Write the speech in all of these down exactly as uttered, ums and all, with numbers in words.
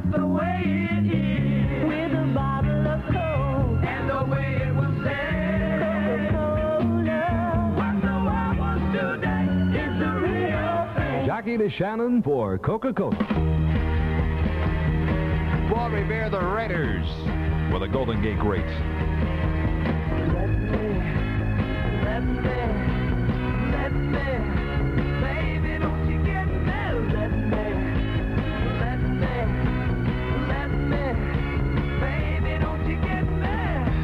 that's the way it is. With a bottle of Coke and the way it was said. Coca-Cola. What the world wants today is the real thing. Jackie DeShannon for Coca-Cola. Paul Revere, the Raiders, with a Golden Gate great. Let me, let me, let me, baby, don't you get me? Let me, let me, let me, baby, don't you get me?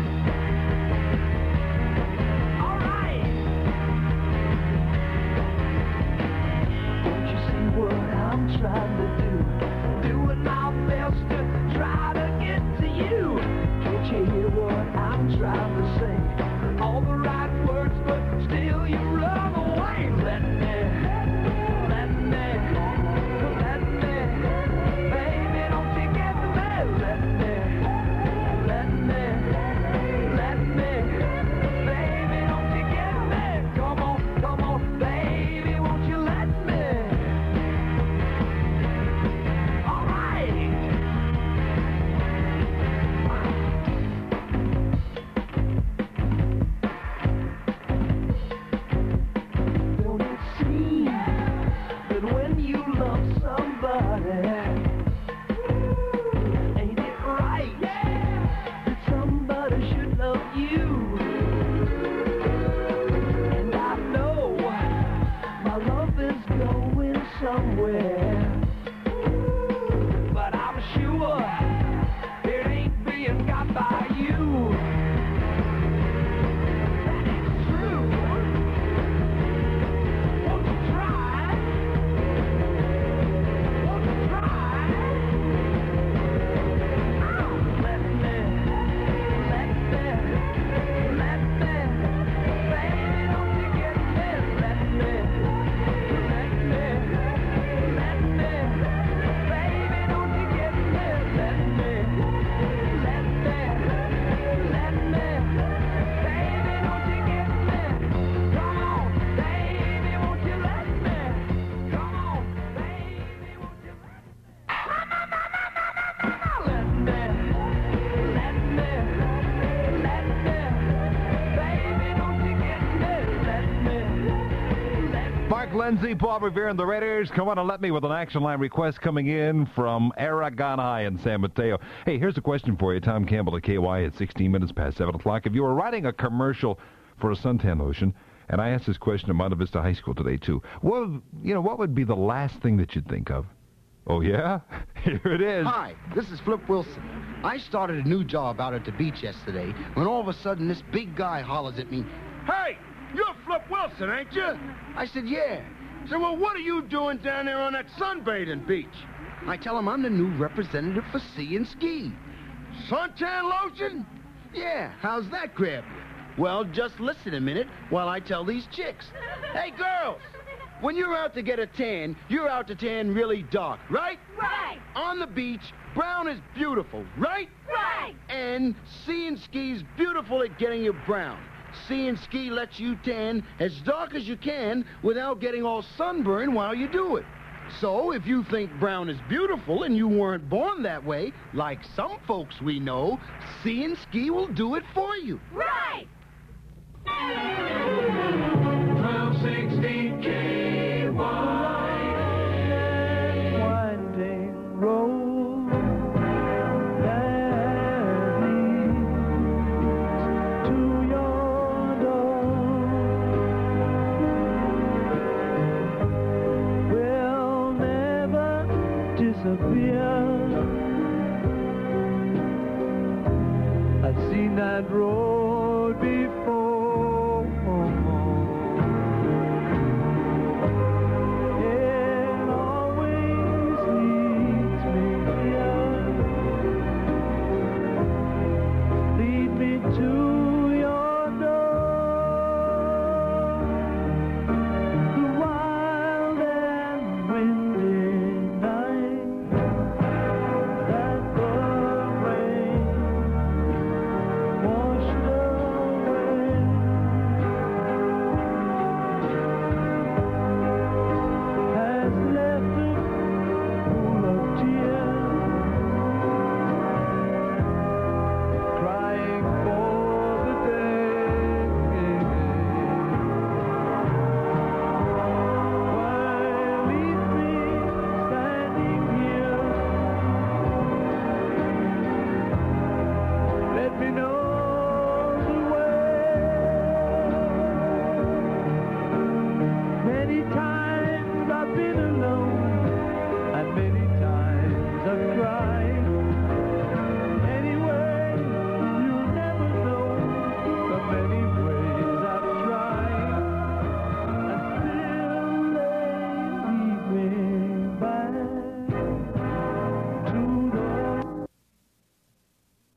All right. Don't you see what I'm trying to do? Doing my best to try to get to you. Can't you hear what I'm trying to say? All the right words, but still you run away. Let me, let me, let me, baby, don't you get me? Let me, let me, let me, baby, don't you get me? Come on, come on, baby, won't you let me? All right. Don't it seem that when you love somebody, ain't it right that somebody should love you? And I know my love is going somewhere, but I'm sure it ain't being got by you. That is true. Won't you try? Won't you try? Oh, let me, let me, let me, baby, don't you get me? Let me, let me, let me, baby, don't you get me? Let me, let me, let me, baby, don't you get me? Come on, baby, won't you let me? Come on, baby, won't you let me? Let me, let me, let me, baby, don't you get me? Let me, let me. Mark Lindsay, Paul Revere, and the Raiders. Come on and let me with an action line request coming in from Aragon High in San Mateo. Hey, here's a question for you. Tom Campbell at K Y at sixteen minutes past seven o'clock. If you were writing a commercial for a suntan lotion, and I asked this question at Monte Vista High School today too, what would, you know, what would be the last thing that you'd think of? Oh yeah, here it is. Hi, this is Flip Wilson. I started a new job out at the beach yesterday when all of a sudden this big guy hollers at me, "Hey, you're Flip Wilson, ain't you?" I said, "Yeah." He said, "Well, what are you doing down there on that sunbathing beach?" I tell him I'm the new representative for Sea and Ski. Suntan lotion? Yeah, how's that grab you? Well, just listen a minute while I tell these chicks. Hey, girls, when you're out to get a tan, you're out to tan really dark, right? Right. On the beach, brown is beautiful, right? Right. And Sea and Ski's beautiful at getting you brown. Sea and Ski lets you tan as dark as you can without getting all sunburned while you do it. So if you think brown is beautiful and you weren't born that way, like some folks we know, Sea and Ski will do it for you. Right. twelve sixteen K Y. Winding road that leads to your door will never disappear. I've seen that road